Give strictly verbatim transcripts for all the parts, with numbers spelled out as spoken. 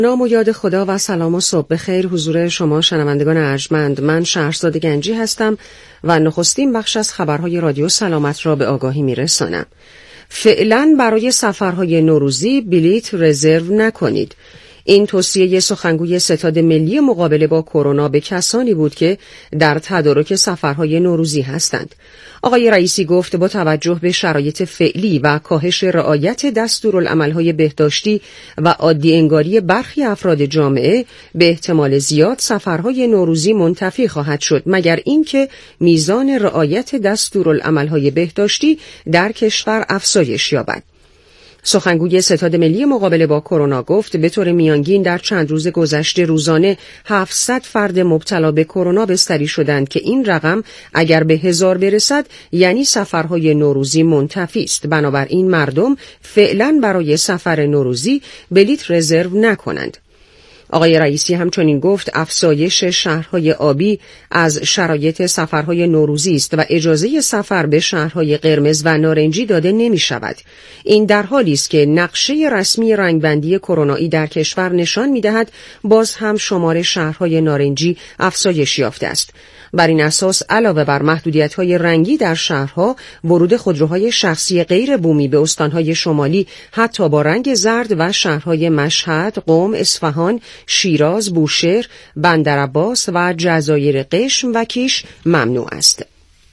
نام و یاد خدا و سلام و صبح بخیر حضور شما شنوندگان ارجمند. من شهرزاد گنجی هستم و نخستین بخش از خبرهای رادیو سلامت را به آگاهی میرسانم. فعلا برای سفرهای نوروزی بلیت رزرو نکنید. این توصیه سخنگوی ستاد ملی مقابله با کرونا به کسانی بود که در تدارک سفرهای نوروزی هستند. آقای رئیسی گفت با توجه به شرایط فعلی و کاهش رعایت دستورالعمل‌های بهداشتی و عادی انگاری برخی افراد جامعه به احتمال زیاد سفرهای نوروزی منتفی خواهد شد، مگر اینکه میزان رعایت دستورالعمل‌های بهداشتی در کشور افزایش یابد. سخنگوی ستاد ملی مقابله با کرونا گفت به طور میانگین در چند روز گذشته روزانه هفتصد فرد مبتلا به کرونا بستری شدند که این رقم اگر به هزار برسد یعنی سفرهای نوروزی منتفی است. بنابراین مردم فعلا برای سفر نوروزی بلیت رزرو نکنند. آقای رئیسی همچنین گفت افزایش شهرهای آبی از شرایط سفرهای نوروزی است و اجازه سفر به شهرهای قرمز و نارنجی داده نمی شود. این در حالی است که نقشه رسمی رنگبندی کرونایی در کشور نشان می دهد باز هم شمار شهرهای نارنجی افزایش یافته است. بر این اساس علاوه بر محدودیت‌های رنگی در شهرها، ورود خودروهای شخصی غیر بومی به استانهای شمالی حتی با رنگ زرد و شهرهای مشهد، قم، اصفهان، شیراز، بوشهر، بندرعباس و جزایر قشم و کیش ممنوع است.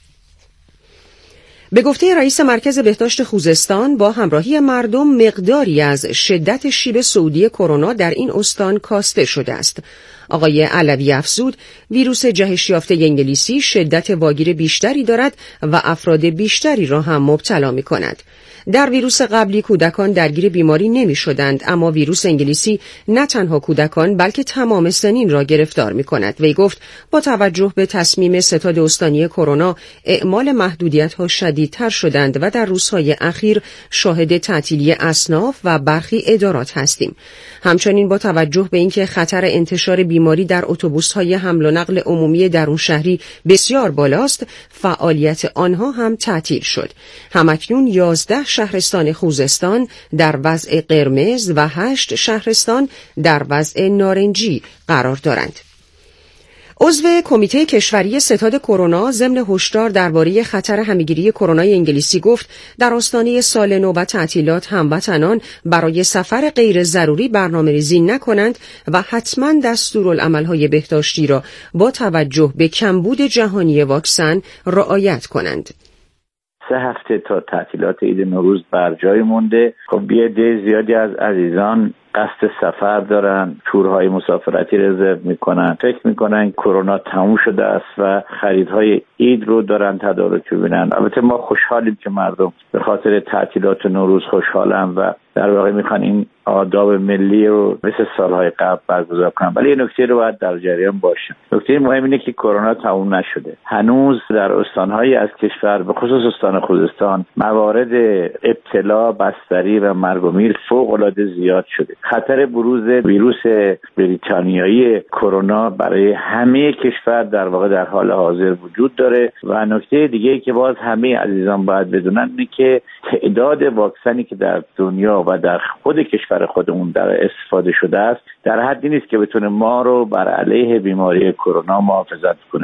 به گفته رئیس مرکز بهداشت خوزستان با همراهی مردم مقداری از شدت شیب سعودی کرونا در این استان کاسته شده است. آقای علوی افزود ویروس جهش یافته انگلیسی شدت واگیر بیشتری دارد و افراد بیشتری را هم مبتلا می کند. در ویروس قبلی کودکان درگیر بیماری نمی شدند، اما ویروس انگلیسی نه تنها کودکان بلکه تمام سنین را گرفتار می کند. وی گفت با توجه به تصمیم ستاد استانی کرونا اعمال محدودیت ها شدیدتر شدند و در روزهای اخیر شاهد تعطیلی اصناف و برخی ادارات هستیم. همچنین با توجه به اینکه خطر انتشار بیماری در اتوبوس‌های حمل و نقل عمومی درون شهری بسیار بالاست، فعالیت آنها هم تعطیل شد. همکنون یازده شهرستان خوزستان در وضع قرمز و هشت شهرستان در وضع نارنجی قرار دارند. عضو کمیته کشوری ستاد کرونا ضمن هشدار درباره خطر همه‌گیری کرونای انگلیسی گفت در آستانه سال نو و تعطیلات هموطنان برای سفر غیر ضروری برنامه‌ریزی نکنند و حتما دستورالعمل‌های بهداشتی را با توجه به کمبود جهانی واکسن رعایت کنند. سه هفته تا تعطیلات عید نوروز بر جای مونده. خب یه عده زیادی از عزیزان قصد سفر دارن، تورهای مسافرتی رزرو میکنن، فکر میکنن کرونا تموم شده است و خریدهای عید رو دارن تدارک ببینن. البته ما خوشحالیم که مردم به خاطر تعطیلات نوروز خوشحالن و در واقع میخوان این آداب ملی رو مثل سالهای قبل برگزار کنن، ولی یه نکته رو باید در جریان باشیم. نکته مهم اینه که کرونا تموم نشده. هنوز در استان‌هایی از کشور به خصوص استان خوزستان موارد ابتلا، بستری و مرگ و میر فوق‌العاده زیاد شده. خطر بروز ویروس بریتانیایی کرونا برای همه کشور در واقع در حال حاضر وجود داره و نکته دیگه‌ای که باز همه عزیزان باید بدونن اینه که تعداد واکسنی که در دنیا و در خود کشور خودمون در استفاده شده است در حدی نیست که بتونه ما رو بر علیه بیماری کرونا محافظت کنه.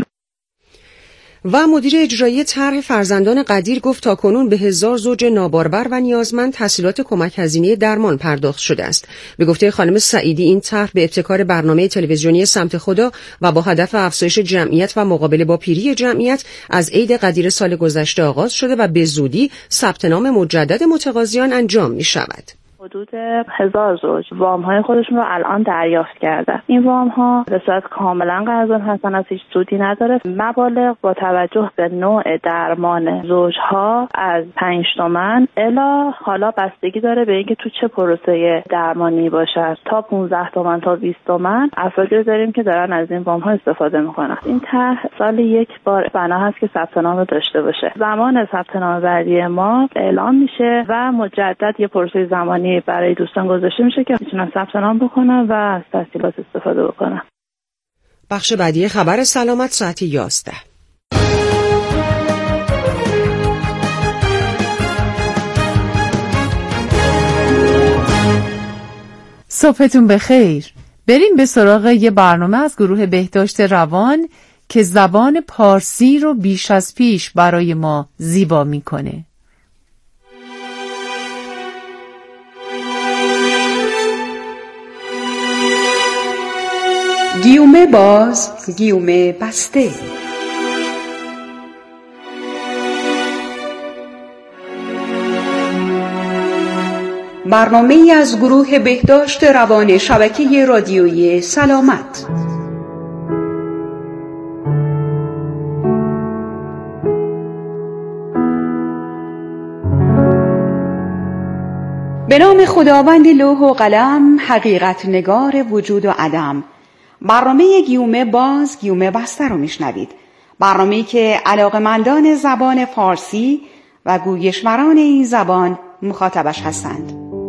و مدیر اجرایی طرح فرزندان قدیر گفت تاکنون به هزار زوج نابارور و نیازمند تسهیلات کمک هزینه درمان پرداخت شده است. به گفته خانم سعیدی این طرح به ابتکار برنامه تلویزیونی سمت خدا و با هدف افزایش جمعیت و مقابله با پیری جمعیت از عید قدیر سال گذشته آغاز شده و به زودی ثبت نام مجدد متقاضیان انجام می شود. حدود هزار زوج وام های خودشون رو الان دریافت کردن. این وام ها به صورت کاملا قرضان هستن، از هیچ سودی نداره. مبالغ با توجه به نوع درمان زوج ها از پنج تومن الی حالا بستگی داره به اینکه تو چه پروسه درمانی باشه تا پانزده تومن تا بیست تومن افرادی رو داریم که دارن از این وام ها استفاده میکنن. این طرح سال یک بار بنا هست که ثبت نام داشته باشه. زمان ثبت نام بعدی ما اعلام میشه و مجدد یه پروسه زمانی برای دوستان گذاشته میشه که میتونن ثبت نام بکنن و از تسهیلات استفاده بکنن. بخش بعدی خبر سلامت ساعت یازده. صبحتون بخیر. بریم به سراغ یه برنامه از گروه بهداشت روان که زبان پارسی رو بیش از پیش برای ما زیبا میکنه. گیومه باز، گیومه بسته. برنامه‌ای از گروه بهداشت روان شبکه رادیویی سلامت. به نام خداوند لوح و قلم، حقیقت نگار وجود و عدم. برنامه گیومه باز، گیومه بسته رو میشنوید. برنامه‌ای که علاقه‌مندان زبان فارسی و گویشوران این زبان مخاطبش هستند.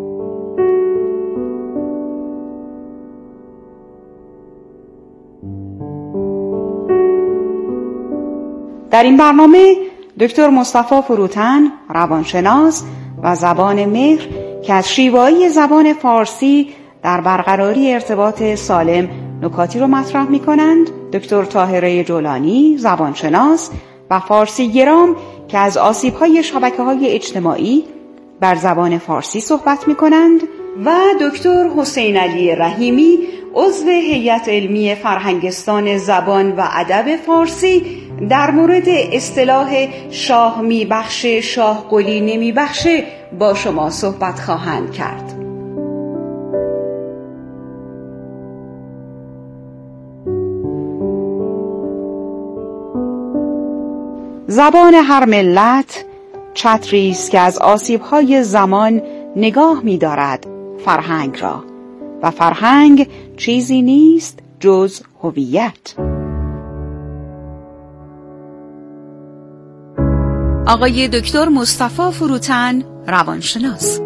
در این برنامه دکتر مصطفی فروتن، روانشناس و زبان مهر که از شیوایی زبان فارسی در برقراری ارتباط سالم نکاتی رو مطرح می کنند، دکتر طاهره جولانی، زبانشناس و فارسی گرام که از آسیب‌های شبکه‌های اجتماعی بر زبان فارسی صحبت می کنند و دکتر حسین علی رحیمی، عضو هیئت علمی فرهنگستان زبان و ادب فارسی در مورد اصطلاح شاه میبخشه شاه قلی نمیبخشه با شما صحبت خواهند کرد. زبان هر ملت چتری است که از آسیب‌های زمان نگاه می‌دارد فرهنگ را و فرهنگ چیزی نیست جز هویت. آقای دکتر مصطفی فروتن، روانشناس.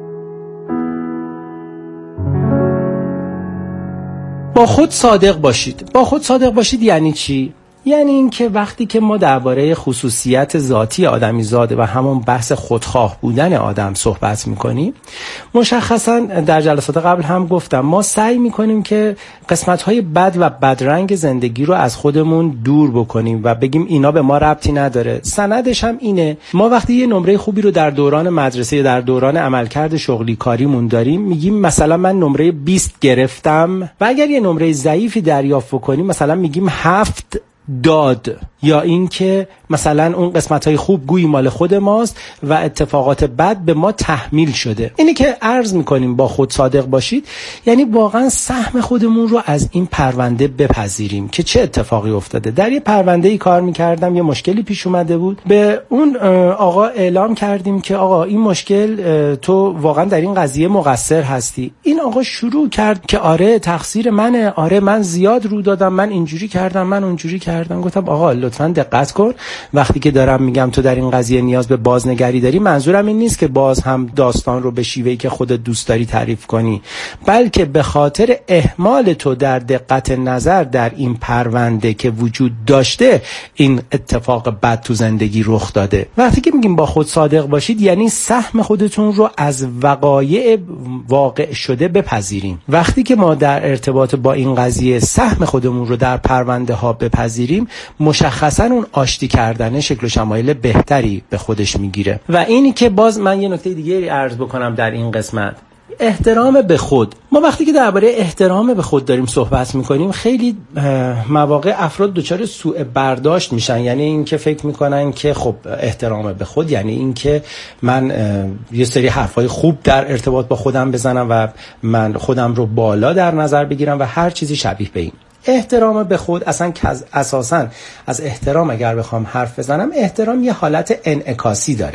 با خود صادق باشید. با خود صادق باشید یعنی چی؟ یعنی اینکه وقتی که ما درباره خصوصیت ذاتی آدمی زاده و همون بحث خودخواه بودن آدم صحبت میکنیم، مشخصا در جلسات قبل هم گفتم ما سعی میکنیم که قسمت‌های بد و بدرنگ زندگی رو از خودمون دور بکنیم و بگیم اینا به ما ربطی نداره. سندش هم اینه، ما وقتی یه نمره خوبی رو در دوران مدرسه یا در دوران عملکرد شغلی کاریمون داریم، میگیم مثلا من نمره بیست گرفتم و اگر یه نمره ضعیفی دریافت بکنیم مثلا میگیم هفت داد، یا این که مثلا اون قسمت‌های خوب گویی مال خود ماست و اتفاقات بد به ما تحمیل شده. اینی که عرض می‌کنیم با خود صادق باشید یعنی واقعا سهم خودمون رو از این پرونده بپذیریم که چه اتفاقی افتاده. در یه پرونده‌ای کار می‌کردم، یه مشکلی پیش اومده بود، به اون آقا اعلام کردیم که آقا این مشکل تو واقعا در این قضیه مقصر هستی. این آقا شروع کرد که آره تقصیر منه، آره من زیاد رو دادم، من اینجوری کردم، من اونجوری کردم. گفتم آقا لطفاً دقت کن، وقتی که دارم میگم تو در این قضیه نیاز به بازنگری داری، منظورم این نیست که باز هم داستان رو به شیوهی که خودت دوست داری تعریف کنی، بلکه به خاطر اهمال تو در دقت نظر در این پرونده که وجود داشته این اتفاق بد تو زندگی رخ داده. وقتی که میگیم با خود صادق باشید یعنی سهم خودتون رو از وقایع واقع شده بپذیریم. وقتی که ما در ارتباط با این قضیه سهم خودمون رو در پرونده ها بپذیریم، مشخصا اون آشتی کردن شکل و شمایل بهتری به خودش میگیره. و اینی که باز من یه نکته دیگه عرض بکنم در این قسمت، احترام به خود. ما وقتی که درباره احترام به خود داریم صحبت میکنیم، خیلی مواقع افراد دچار سوء برداشت میشن، یعنی این که فکر میکنن که خب احترام به خود یعنی این که من یه سری حرفای خوب در ارتباط با خودم بزنم و من خودم رو بالا در نظر بگیرم و هر چیزی شبیه به این. احترام به خود اصلا که اساساً از احترام اگر بخوام حرف بزنم، احترام یه حالت انعکاسی داره.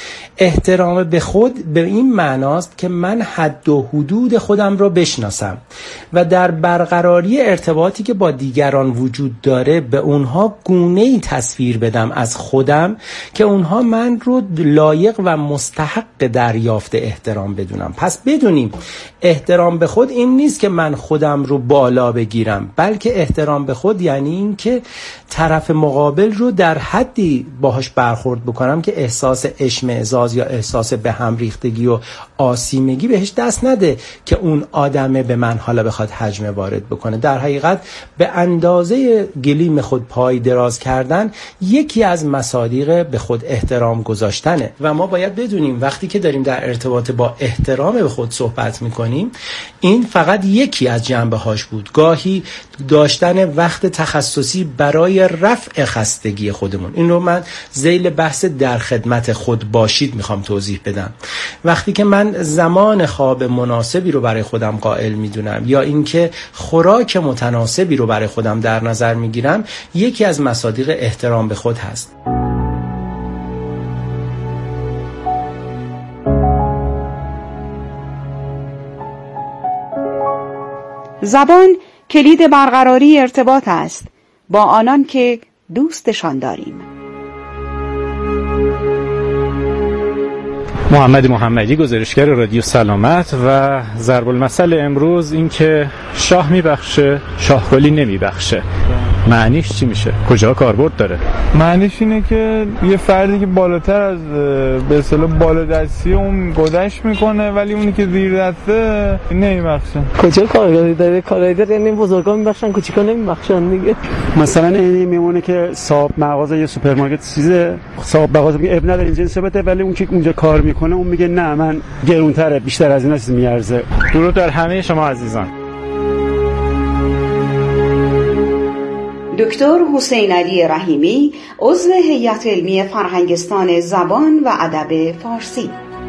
احترام به خود به این معناست که من حد و حدود خودم رو بشناسم و در برقراری ارتباطی که با دیگران وجود داره به اونها گونه‌ای تصویر بدم از خودم که اونها من رو لایق و مستحق دریافت احترام بدونم. پس بدونیم احترام به خود این نیست که من خودم رو بالا بگیرم، بلکه احترام به خود یعنی این که طرف مقابل رو در حدی باهاش برخورد بکنم که احساس اشمئزاز یا احساس به هم ریختگی و آسیمگی بهش دست نده که اون آدمه به من حالا بخواد هجمه وارد بکنه. در حقیقت به اندازه گلیم خود پای دراز کردن یکی از مصادیق به خود احترام گذاشتنه و ما باید بدونیم وقتی که داریم در ارتباط با احترام به خود صحبت میکنیم این فقط یکی از جنبه هاش بود. گاهی داشتن وقت تخصصی برای رفع خستگی خودمون، این رو من ذیل بحث در خدمت خود باشید میخوام توضیح بدم. وقتی که من زمان خواب مناسبی رو برای خودم قائل میدونم یا اینکه خوراک متناسبی رو برای خودم در نظر میگیرم، یکی از مصادیق احترام به خود هست. زبان کلید برقراری ارتباط است با آنان که دوستشان داریم. محمد محمدی، گزارشگر رادیو سلامت. و ضرب المثل امروز این که شاه میبخشه شاهگلی نمیبخشه، معنیش چی میشه؟ کجا کاربرد داره؟ معنیش اینه که یه فردی که بالاتر از به اصطلاح بالادستی اون گذشت میکنه ولی اونی که زیر دسته نمیبخشه. کجا کاربردی داره؟ کاربردی داره، یعنی بزرگا میبخشن، کوچیکا نمیبخشن دیگه. مثلا این میمونه که صاحب مغازه یا سوپرمارکت چیزه، صاحب مغازه میگه اب نداره اینجا ثابته، ولی اون که اونجا کار میکنه اون میگه نه من گرونتره، بیشتر از اینا چیز میارزه. درود در همه شما عزیزان. دکتر حسین علی رحیمی، عضو هیئت علمی فرهنگستان زبان و ادب فارسی.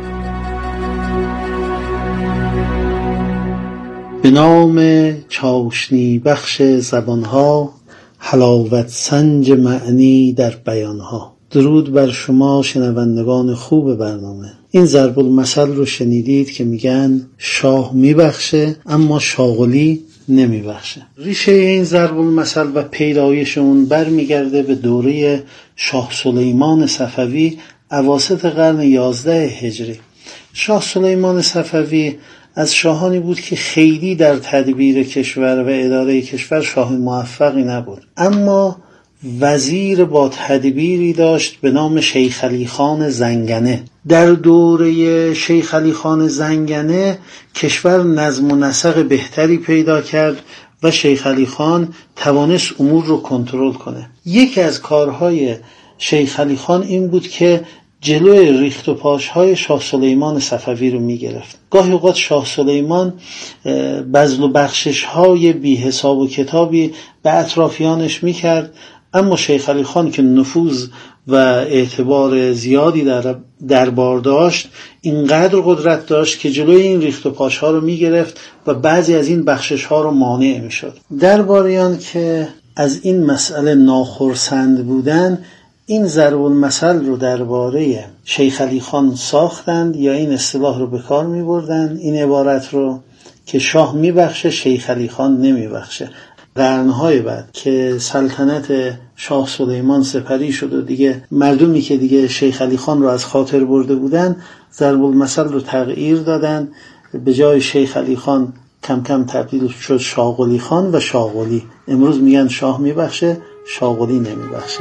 به نام چاشنی بخش زبانها، حلاوت سنج معنی در بیانها. درود بر شما شنوندگان خوب برنامه. این ضرب المثل رو شنیدید که میگن شاه میبخشه اما شاغلی نمیبخشه. ریشه این ضرب المثل و پیدایش اون برمیگرده به دوره شاه سلیمان صفوی اواسط قرن یازده هجری. شاه سلیمان صفوی از شاهانی بود که خیلی در تدبیر کشور و اداره کشور شاه موفقی نبود، اما وزیر با تدبیری داشت به نام شیخ علی خان زنگنه. در دوره شیخ علی خان زنگنه کشور نظم و نسق بهتری پیدا کرد و شیخ علی خان توانست امور رو کنترل کنه. یکی از کارهای شیخ علی خان این بود که جلوی ریخت و پاشهای شاه سلیمان صفوی رو می گرفت. گاهی اوقات شاه سلیمان بذل و بخشش‌های بی حساب و کتابی به اطرافیانش می کرد، اما شیخ علی خان که نفوذ و اعتبار زیادی در دربار داشت، اینقدر قدرت داشت که جلوی این ریخت و پاشها رو می گرفت و بعضی از این بخشش‌ها رو مانع می شد. درباریان که از این مسئله ناخرسند بودن، این ضرب المثل رو درباره شیخ علی خان ساختند یا این اصطلاح رو به کار می بردند، این عبارت رو که شاه می بخشه شیخ علی خان نمی بخشه. قرنهای بعد که سلطنت شاه سلیمان سپری شد و دیگه مردمی که دیگه شیخ علی خان رو از خاطر برده بودن ضرب المثل رو تغییر دادن، به جای شیخ علی خان کم کم تبدیل شد شاغلی خان و شاغلی. امروز میگن شاه میبخشه شاغلی نمیبخشه.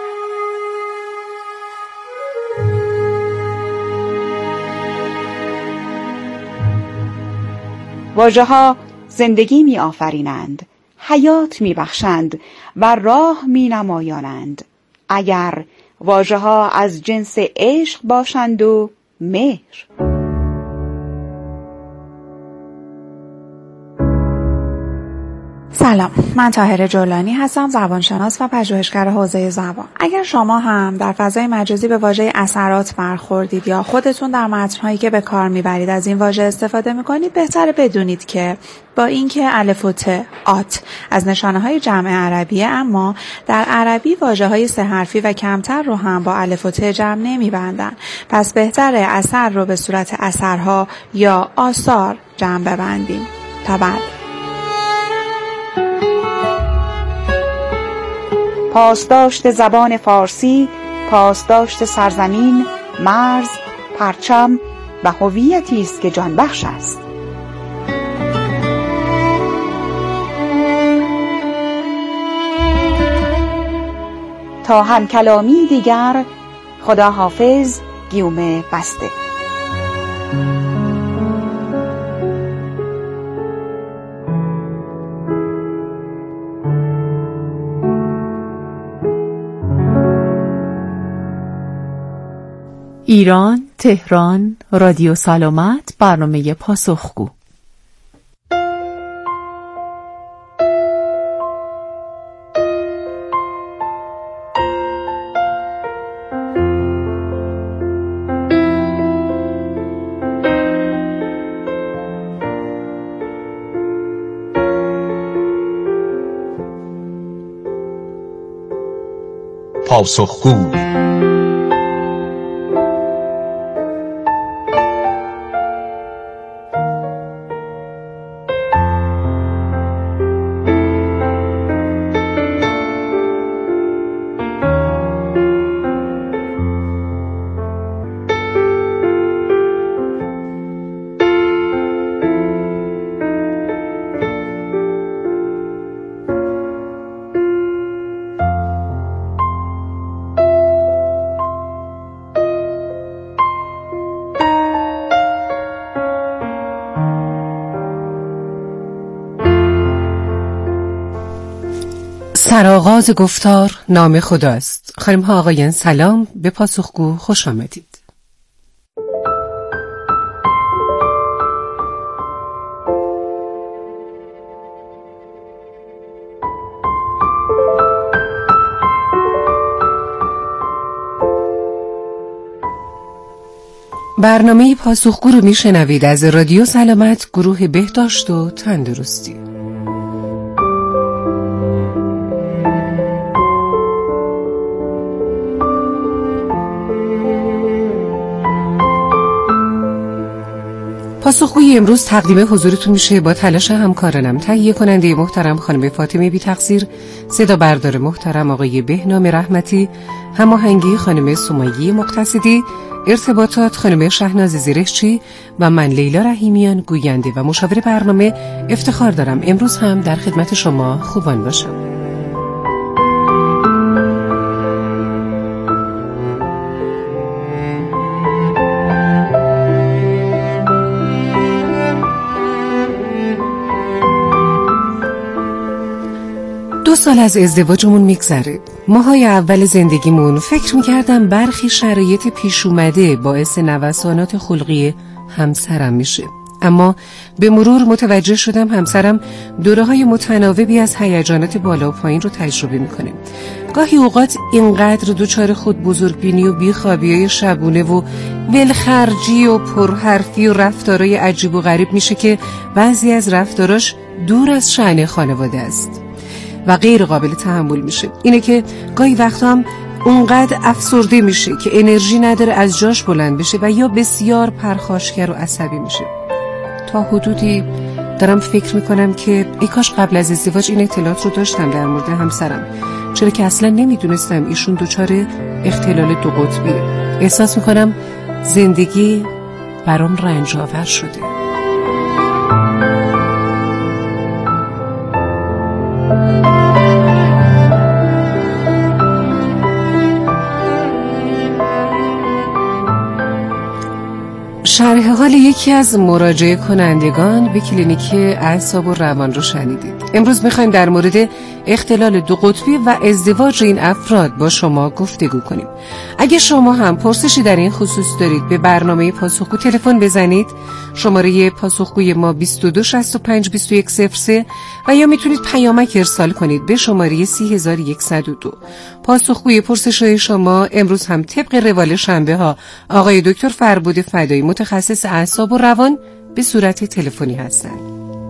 واژه ها زندگی می آفرینند، حیات می بخشند و راه می نمایانند. اگر واژه ها از جنس عشق باشند و مهر. سلام، من طاهره جولانی هستم، زبانشناس و پژوهشگر حوزه زبان. اگر شما هم در فضای مجازی به واژه اثرات برخوردید یا خودتون در متن‌هایی که به کار میبرید از این واژه استفاده میکنید، بهتره بدونید که با اینکه الف و ت آت از نشانه‌های جمع عربیه، اما در عربی واژه‌های سه حرفی و کمتر رو هم با الف و ت جمع نمیبندن. پس بهتره اثر رو به صورت اثرها یا آثار جمع ببندیم. تا بعد. پاسداشت زبان فارسی، پاسداشت سرزمین، مرز، پرچم و هویتی است که جان بخش است. تا هم کلامی دیگر، خدا حافظ. گیومه بسته. ایران، تهران، رادیو سلامت، برنامه پاسخگو. پاسخگو. سرآغاز گفتار نام خداست. خانم ها آقایان سلام، به پاسخگو خوش آمدید. برنامه پاسخگو رو میشنوید از رادیو سلامت، گروه بهداشت و تندرستی. پاسخگوی امروز تقدیم حضورتون میشه با تلاش همکارانم، تهیه کننده محترم خانم فاطمه بی تقصیر، صدا بردار محترم آقای بهنام رحمتی، هماهنگی خانم سمیه مقتصدی، ارتباطات خانم شهناز زرشچی و من لیلا رحیمیان، گوینده و مشاور برنامه. افتخار دارم امروز هم در خدمت شما خوبان باشم. دو سال از ازدواجمون میگذره. ماهای اول زندگیمون فکر میکردم برخی شرایط پیش اومده باعث نوسانات خلقی همسرم میشه، اما به مرور متوجه شدم همسرم دوره‌های متناوبی از هیجانات بالا و پایین رو تجربه میکنه. گاهی اوقات اینقدر دچار خود بزرگبینی و بیخوابی‌های شبونه و ولخرجی و پرحرفی و رفتارهای عجیب و غریب میشه که بعضی از رفتاراش دور از شأن خانواده است و غیر قابل تحمل میشه. اینه که گاهی وقتا هم اونقدر افسرده میشه که انرژی نداره از جاش بلند بشه و یا بسیار پرخاشگر و عصبی میشه. تا حدودی دارم فکر میکنم که ای کاش قبل از ازدواج این اطلاعات رو داشتم در مورد همسرم، چرا که اصلا نمیدونستم ایشون دچار اختلال دو قطبیه. احساس میکنم زندگی برام رنج آور شده. شرح حال یکی از مراجعه کنندگان به کلینیک اعصاب و روان رو شنیدید. امروز میخوایم در مورد اختلال دو قطبی و ازدواج این افراد با شما گفتگو کنیم. اگه شما هم پرسشی در این خصوص دارید به برنامه پاسخگو تلفن بزنید. شماره پاسخگوی ما بیست و دو شصت و پنج بیست و یک صفر سه و یا میتونید پیامک ارسال کنید به شماره سی هزار و صد و دو. پاسخگوی پرسش‌های شما امروز هم طبق روال شنبه ها آقای دکتر فربود فدایی، متخصص اعصاب و روان، به صورت تلفنی هستند.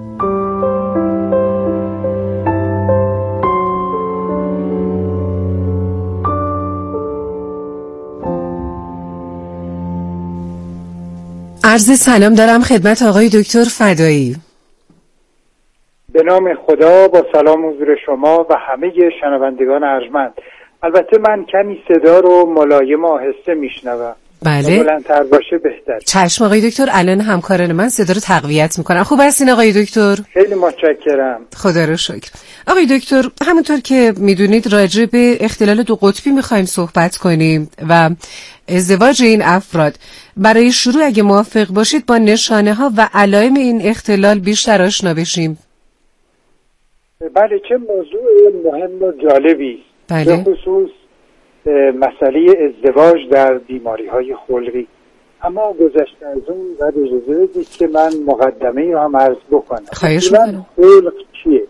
عرض سلام دارم خدمت آقای دکتر فدایی. به نام خدا، با سلام حضور شما و همه شنوندگان ارجمند. البته من کمی صدا رو ملایم و آهسته میشنوم. بله. بلندتر باشه بهتر. چشم آقای دکتر، الان همکاران من صدا رو تقویت میکنن. خوب هستین آقای دکتر؟ خیلی متشکرم. خدا رو شکر. آقای دکتر، همونطور که میدونید راجع به اختلال دو قطبی میخوایم صحبت کنیم و ازدواج این افراد. برای شروع اگه موافق باشید با نشانه ها و علائم این اختلال بیشتر آشنا بشیم. بله، چه موضوع مهم و جالبی. بله. به خصوص مسئله ازدواج در بیماری های خلقی. اما گذشته از اون و اجازه بدید که من مقدمه رو هم عرض بکنم. خواهش می‌کنم. خلق چیه؟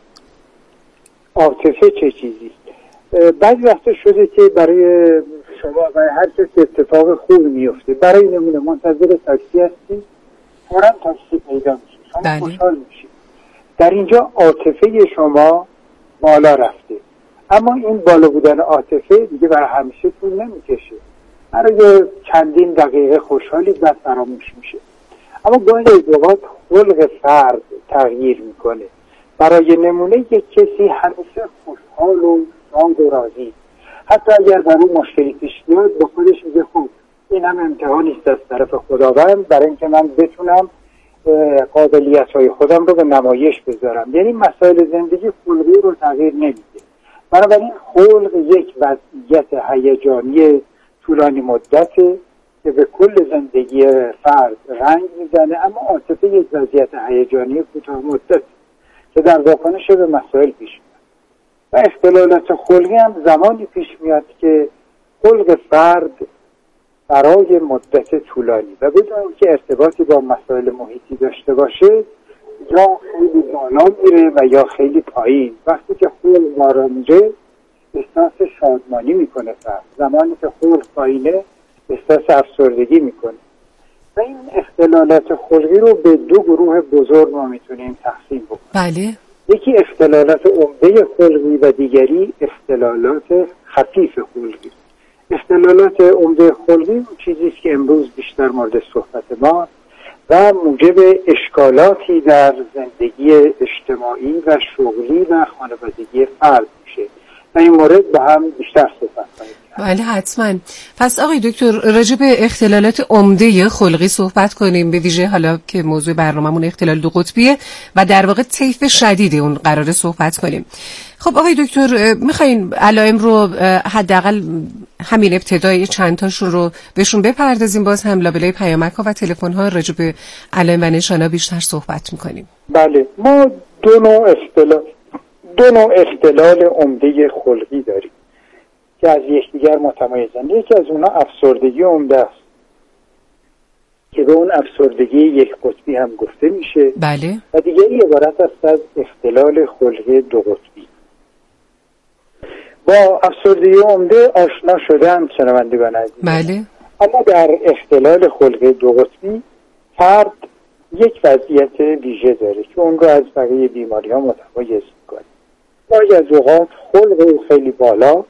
عاطفه چه چیزی؟ بعضی وقتا شده که برای شما و هر کسی اتفاق خوب میفته، برای نمونه منتظر تاکسی هستید، فوراً تاکسی پیدا میشه، شما خوشحال میشید، در اینجا عاطفه شما بالا رفته. اما این بالا بودن عاطفه دیگه برای همیشه طول نمیکشه، برای چندین دقیقه خوشحالی بعد فراموش میشه. اما گاهی اوقات خلق فرد تغییر میکنه. برای نمونه یک کسی همیشه خوشحال و شاد و راضی، حتی اگر بر اون مشکلی پیش بیاد با خودش میگه خب این هم امتحانی است از طرف خداوند برای اینکه من بتونم قابلیت‌های خودم رو به نمایش بذارم. یعنی مسائل زندگی خلقی رو تغییر نمیده. بنابراین خلق یک وضعیت هیجانی طولانی مدته که به کل زندگی فرد رنگ میزنه، اما عاطفه یک وضعیت هیجانی کوتاه مدت که در واکنش به مسائل پیش میاد. و اختلالات خلقی هم زمانی پیش میاد که خلق فرد برای مدت طولانی و بدون که ارتباطی با مسائل محیطی داشته باشه یا خیلی بالا میره و یا خیلی پایین. وقتی که خلق بالا میره احساس شادمانی میکنه فرد، زمانی که خلق پایینه احساس افسردگی میکنه. و این اختلالات خلقی رو به دو گروه بزرگ ما میتونیم تقسیم بکنیم. بله. یکی اختلالات عمده خلقی و دیگری اختلالات خفیف خلقی. اختلالات عمده خلقی اون چیزی است که امروز بیشتر مورد صحبت ما و موجب اشکالاتی در زندگی اجتماعی و شغلی و خانوادگی فرد میشه و این مورد با هم بیشتر صحبت کنیم. بله حتما. پس آقای دکتر راجع به اختلالات عمده خلقی صحبت کنیم، به ویژه حالا که موضوع برنامه‌مون اختلال دو قطبیه و در واقع طیف شدید اون قراره صحبت کنیم. خب آقای دکتر میخواین علائم رو حداقل همین ابتدای چند تاشون رو بهشون بپردازیم، باز هم لابلای پیامک‌ها و تلفن‌ها راجع به علائم و نشانه‌ها بیشتر صحبت میکنیم. بله، ما دو نوع اختلال دو نوع اختلال عمده خلقی داریم که از یکدیگر متمایزند. یکی از اونها افسردگی عمده است که به اون افسردگی یک قطبی هم گفته میشه. بله. و دیگری عبارت است از اختلال خلقی دو قطبی. با افسردگی عمده آشنا شدن شنوندگان عزیز. بله. اما در اختلال خلقی دو قطبی فرد یک وضعیت ویژه داره که اون رو از بقیه بیماری ها متمایز میکنه. گاهی از اوقات خلق او خیلی بالاست،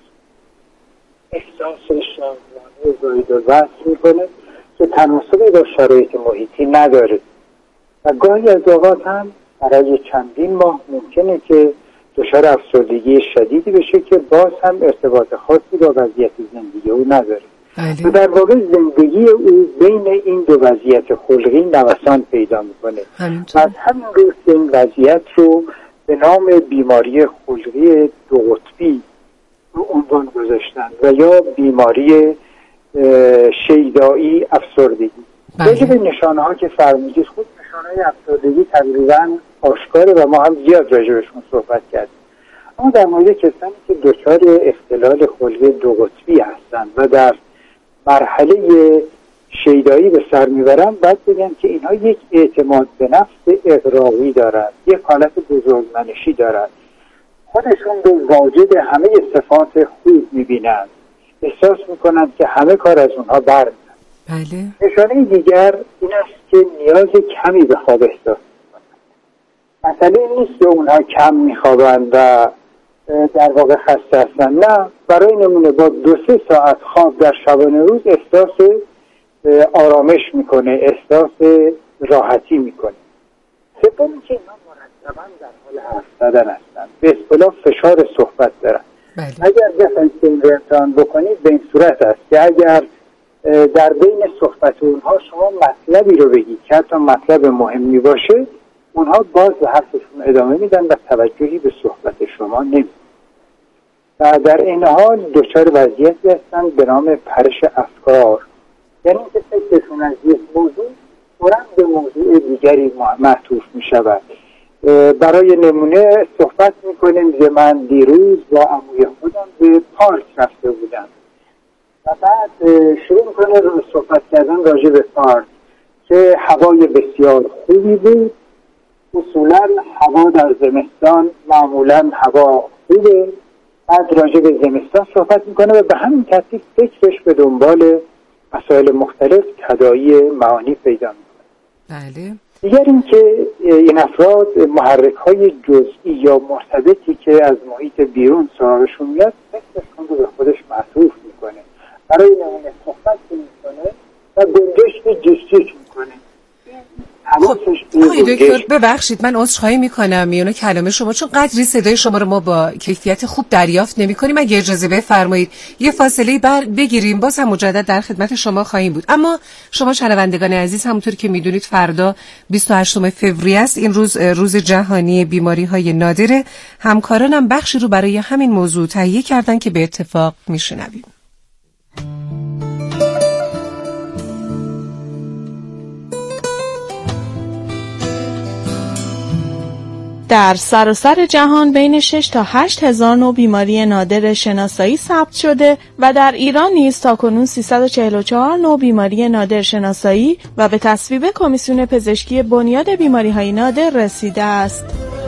احساس شادمانی زاید و وصل میکنه که تناسبی با شرایط محیطی نداره و گاهی از اوقات هم برای چندین ماه ممکنه که دچار افسردگی شدیدی بشه که باز هم ارتباط خاصی با وضعیت زندگی او نداره. و در واقع زندگی او بین این دو وضعیت خلقی نوسان پیدا میکنه و از همین روز این وضعیت رو به نام بیماری خلقی دو قطبی عنوان گذاشتن و یا بیماری شیدایی افسردگی. راجع به نشانه ها که فرمودید، خود نشانه های افسردگی تقریبا آشکاره و ما هم زیاد راجع بهشون صحبت کردیم. اما در مورد کسانی که دچار اختلال خلقی دو قطبی هستند و در مرحله شیدایی به سر میبرن، باید بگن که اینها یک اعتماد به نفس اغراقی دارند، یک حالت بزرگمنشی دارند، خودشون رو واجد همه صفات خوب میبینند، احساس میکنند که همه کار از اونها برمیاد. بله. نشانه دیگر این است که نیاز کمی به خواب احساس میکنند. مسئله این نیست که اونها کم میخوابند و در واقع خسته هستند، نه، برای نمونه با دو سه ساعت خواب در شبانه روز احساس آرامش میکنه، احساس راحتی میکنه. سومی که اینا مرتباً در حال حرف زدن هستند، به اصطلاح فشار صحبت دارن. بله. اگر بخواید این رو امتحان بکنید به این صورت است که اگر در بین صحبت اونها شما مطلبی رو بگید که حتی مطلب مهمی باشه، اونها باز به حرفشون ادامه میدن و توجهی به صحبت شما نمیدن و در این حال دچار وضعیتی هستن به نام پرش افکار، یعنی که فکرشون از یک موضوع فوراً به موضوع دیگری معطوف می شود. برای نمونه صحبت میکنیم که من دیروز با عموی خودم به پارک رفته بودم و بعد شروع میکنه رو صحبت کردن راجع به فارس که هوای بسیار خوبی بود. اصولا هوا در زمستان معمولا هوا خوبه. بعد راجع به زمستان صحبت میکنه و به همین ترتیب فکرش به دنبال مسائل مختلف تداعی معانی پیدا میکنه. بله. دیگر این که این افراد محرک های جزئی یا مرتبطی که از محیط بیرون سراغشون میاد فکرشون رو به خودش معطوف میکنه، برای نمونه صحبت میکنه و گنجشک جستجو میکنه. خب آقای دکتر ببخشید من عذرخواهی میکنم میونه کلام شما، چون قدری صدای شما رو ما با کیفیت خوب دریافت نمی کنیم. اگه اجازه بفرمایید یه فاصله بر بگیریم، باز هم مجدد در خدمت شما خواهیم بود. اما شما شنوندگان عزیز، همونطور که میدونید فردا بیست و هشتم فوریه است، این روز روز جهانی بیماری های نادره. همکارانم بخشی رو برای همین موضوع تهیه کردن که به اتفاق میشنویم. در سراسر جهان بین شش تا هشت هزار نوع بیماری نادر شناسایی ثبت شده و در ایران نیز تاکنون سیصد و چهل و چهار نوع بیماری نادر شناسایی و به تصویب کمیسیون پزشکی بنیاد بیماری‌های نادر رسیده است.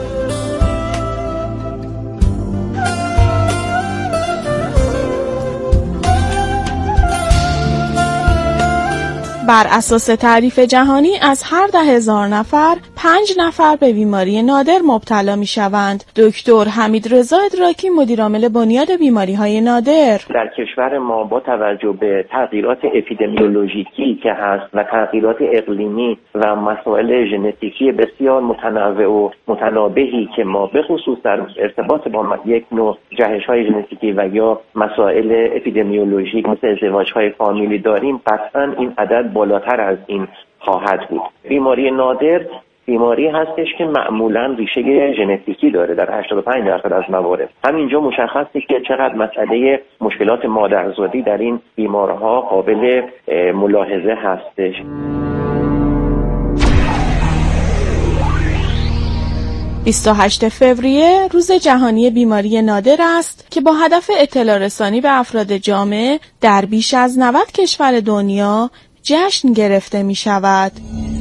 بر اساس تعریف جهانی از هر ده هزار نفر پنج نفر به بیماری نادر مبتلا می شوند. دکتر حمید رضا ادراکی مدیرعامل بنیاد بیماری های نادر: در کشور ما با توجه به تغییرات اپیدمیولوژیکی که هست و تغییرات اقلیمی و مسائل ژنتیکی بسیار متنوع و متنابهی که ما به خصوص در ارتباط با یک نوع جهش های ژنتیکی و یا مسائل اپیدمیولوژیک مثل ازدواج های فامیلی داریم، قطعا این عدد بالاتر از این خواهد بود. بیماری نادر بیماری هستش که معمولاً ریشه ژنتیکی داره در هشتاد و پنج درصد از موارد. همینجا مشخصه که چقدر مسئله مشکلات مادرزادی در این بیمارها قابل ملاحظه هستش. بیست و هشتم فوریه روز جهانی بیماری نادر است که با هدف اطلاع رسانی به افراد جامعه در بیش از نود کشور دنیا جشن گرفته می شود.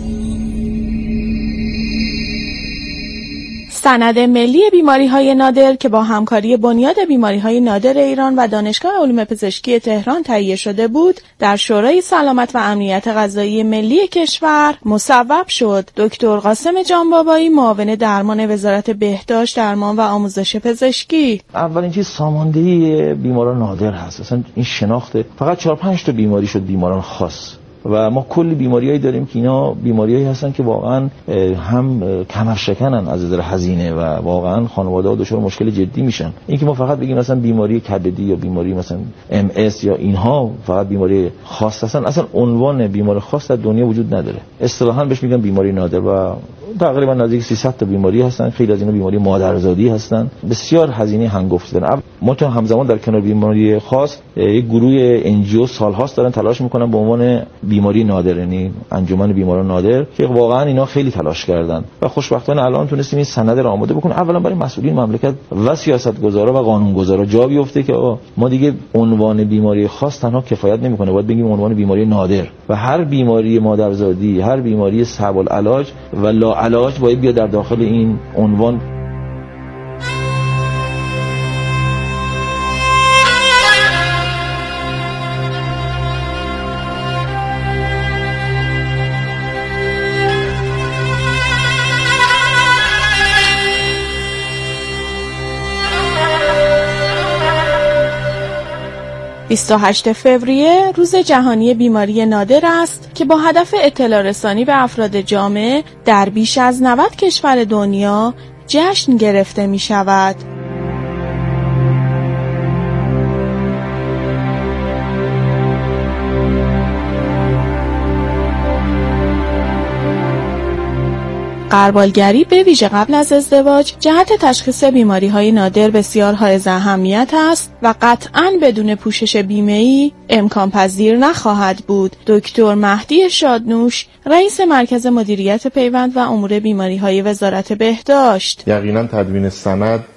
سند ملی بیماری‌های نادر که با همکاری بنیاد بیماری‌های نادر ایران و دانشگاه علوم پزشکی تهران تهیه شده بود، در شورای سلامت و امنیت غذایی ملی کشور مصوب شد. دکتر قاسم جانبابایی، معاون درمان وزارت بهداشت، درمان و آموزش پزشکی: اولین چیز ساماندهی بیماران نادر هست. اصلا این شناخت فقط چهار پنج تا بیماری شد بیماران خاص و ما کلی بیماریایی داریم که اینا بیماریایی هستن که واقعا هم کمرشکنن از نظر هزینه و واقعا خانواده‌ها دچار مشکل جدی میشن. اینکه ما فقط بگیم مثلا بیماری کبدی یا بیماری مثلا ام اس یا اینها فقط بیماری خاص هستن، اصلا عنوان بیماری خاص در دنیا وجود نداره. اصطلاحاً بهش میگن بیماری نادر و تقریبا نزدیک سیصد تا بیماری هستن. خیلی از اینا بیماری مادرزادی هستن، بسیار هزینه هنگفت دارن. ما تو همزمان در کنار بیماری خاص یک گروه انجیو سالهاست دارن تلاش میکنن به عنوان بیماری نادر، یعنی انجمن بیماران نادر، که واقعا اینا خیلی تلاش کردن و خوشبختانه الان تونستیم این سند رو آماده بکنیم. اولا برای مسئولین مملکت و سیاستگزارا و قانونگذارا جا بیفته که ما دیگه عنوان بیماری خاص تنها کفایت نمیکنه، باید بگیم عنوان بیماری نادر و هر بیماری مادرزادی، هر بیماری صعب العلاج و لا علاج باید بیاد در داخل این عنوان. بیست و هشتم فوریه روز جهانی بیماری نادر است که با هدف اطلاع رسانی به افراد جامعه در بیش از نود کشور دنیا جشن گرفته می شود. غربالگری به ویژه قبل از ازدواج جهت تشخیص بیماری‌های نادر بسیار حائز اهمیت است و قطعاً بدون پوشش بیمه‌ای امکان پذیر نخواهد بود. دکتر مهدی شادنوش، رئیس مرکز مدیریت پیوند و امور بیماری‌های وزارت بهداشت: یقینا تدوین سند